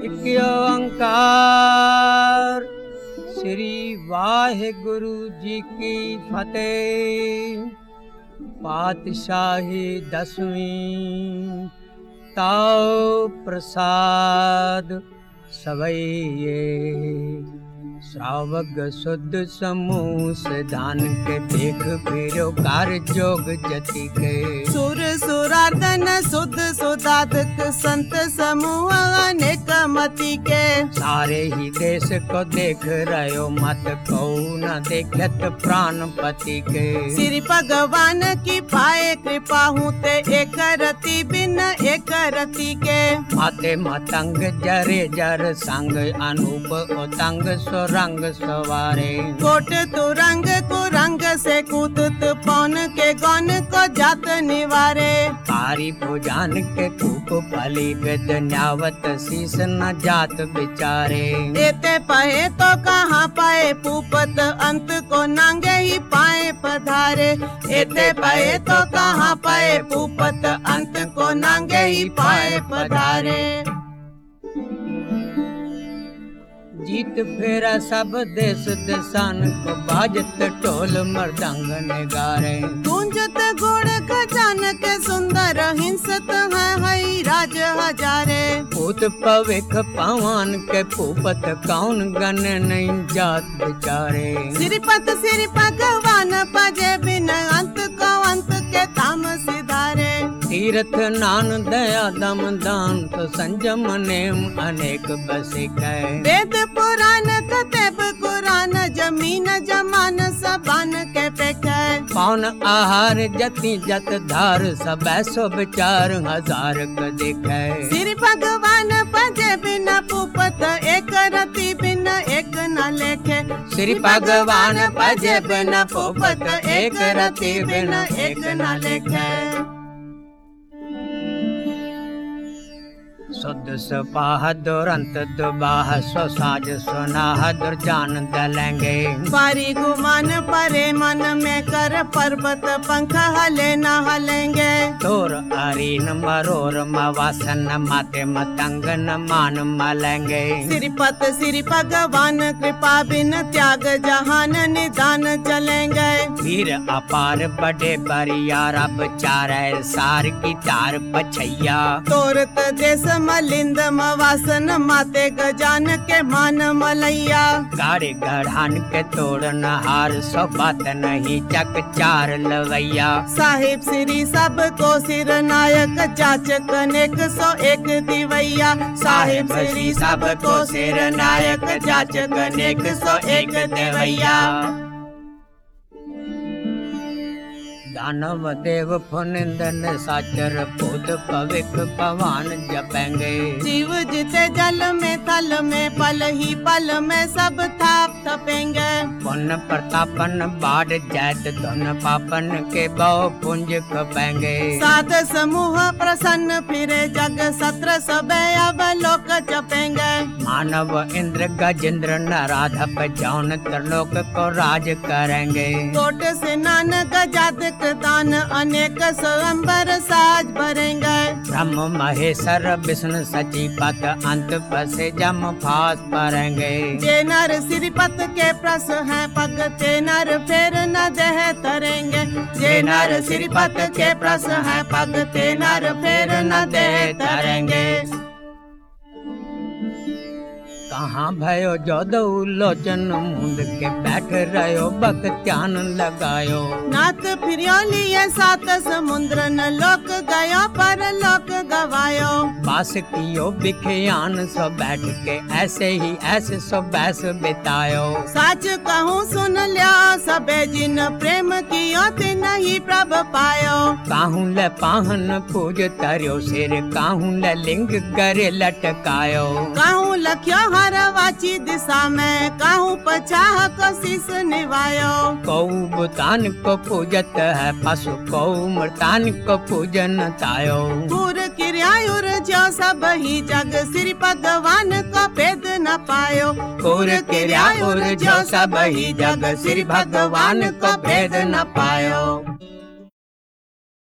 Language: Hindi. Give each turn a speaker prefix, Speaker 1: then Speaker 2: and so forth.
Speaker 1: एक ओंकार श्री वाहिगुरु जी की फतेह। पातशाही 10वीं ताओ प्रसाद सवैये। श्रावक शुद्ध समूह सिधान के देख फिरो कार्य जोग जति के।
Speaker 2: सुर सुरार्दन शुद्ध सुधाधक संत समूह अनेक मति के।
Speaker 1: सारे ही देश को देख रहो मत को न देखत प्राणपति के।
Speaker 2: श्री भगवान की पाए कृपा हूँ ते एक रति बिन एक रति के।
Speaker 1: माते मतंग जरे जर संग अनूप उतंग सुरंग सवारे।
Speaker 2: कोट तुरंग कुरंग से कूदत पौन के गौन को जात निवारे।
Speaker 1: कारी भुजान के कूप फली विद न्यावत शीस न जात बिचारे।
Speaker 2: एते पहे तो कहाँ पाए पूपत अंत को नांगे ही पाए पधारे। एते पहे तो कहाँ पाए पूपत अंत को नांगे ही पाए पधारे।
Speaker 1: जीत फेरा सब देश दिशान को बाजत ढोल मृदंग निगारे।
Speaker 2: गूंजत गुण खजान के सुंदर हिंसत है हई राज हजारे।
Speaker 1: भूत पविख पवन के पूपत कौन गन नहीं जात बिचारे।
Speaker 2: श्रीपत श्री भगवान पजे बिन अंत को अंत के धाम सिधारे।
Speaker 1: तीर्थ नान दया दम दान तो संजम नेम अनेक बसिकै।
Speaker 2: वेद पुराण कतेब कुरान जमीन जमान सबान के पेखे।
Speaker 1: पौन आहार जति जत धार सब सो विचार हजार क दिखे।
Speaker 2: श्री भगवान पजे बिन पूपत एक रति बिन एक न लेखे।
Speaker 1: श्री भगवान पजे बिन पूपत एक रति बिन एक न लेखे। शुद्ध सुपाह दुरंत दुबाह स्वसाज सुनाह दुर्जान दलेंगे।
Speaker 2: पारी गुमान परे मन में कर पर्वत पंख हले न हलेंगे।
Speaker 1: तोर अरीन मरोर मवासन माते मतंग न मान मलेंगे।
Speaker 2: श्रीपत श्री भगवान कृपा बिन त्याग जहान निदान चलेंगे।
Speaker 1: वीर अपार बड़े बरियार अब चारे सार की तार पछैया।
Speaker 2: तोरत देश मलिंद मवासन माते गजान के मान मलैया।
Speaker 1: गाड़े गढ़ान के तोड़न हार सो बात नहीं चक चार लवैया।
Speaker 2: साहिब श्री सब को सिर नायक जाचक अनेक 101 दिवैया।
Speaker 1: साहिब श्री सब को सिर नायक जाचक अनेक 101 देवैया। दानव देव फुनिंदन साचर पुद पविख पवान जपेंगे।
Speaker 2: जीव जिते जल में थल में पल ही पल में सब थाप थपेंगे।
Speaker 1: पुन प्रतापन बाढ़ जैत धन पापन के बहु पुंज खपेंगे।
Speaker 2: साध समूह प्रसन्न फिरे जग सत्र सबे अवलोक जपेंगे।
Speaker 1: मानव इंद्र गजेंद्र नराधप जौन त्रिलोक को राज करेंगे।
Speaker 2: कोट से नान गजादक दान अनेक स्वयंवर साज भरेंगे।
Speaker 1: ब्रह्म महेश्वर विष्णु सचिपत अंत बसे जम फास परेंगे।
Speaker 2: जे नर श्रीपत के प्रस है पग ते नर फेर न देह तरेंगे।
Speaker 1: जे नर श्रीपत के प्रस है पग ते नर फेर न देह तरेंगे। कहाँ भयो जोदो लोचन मुंद के बैठ रहो भक्त्यान लगायो।
Speaker 2: नाथ फिरियो लिए 7 समुद्र न लोक गयो पर लोक गवायो।
Speaker 1: बास कियो बिखयान सो बैठ के ऐसे ही ऐसे सो बैस बितायो।
Speaker 2: सच कहूँ सुन लिया सबे जिन प्रेम कियो तिन ही प्रभ पायो।
Speaker 1: काहूं ले पाहन पूज तरियो सिर काहूं ले लिंग करे लटकायो।
Speaker 2: काहूँ लख्यो हर वाची दिशा में काहूँ पचाह को शीस निवायो।
Speaker 1: कौ बुतान को पूजत है पशु कौ मृतान को पूजन तायो।
Speaker 2: पूर किरियायुर जो सब ही जग श्री भगवान को भेद न पायो।
Speaker 1: पूर किरियायुर जो सब ही जग श्री भगवान को भेद न पायो।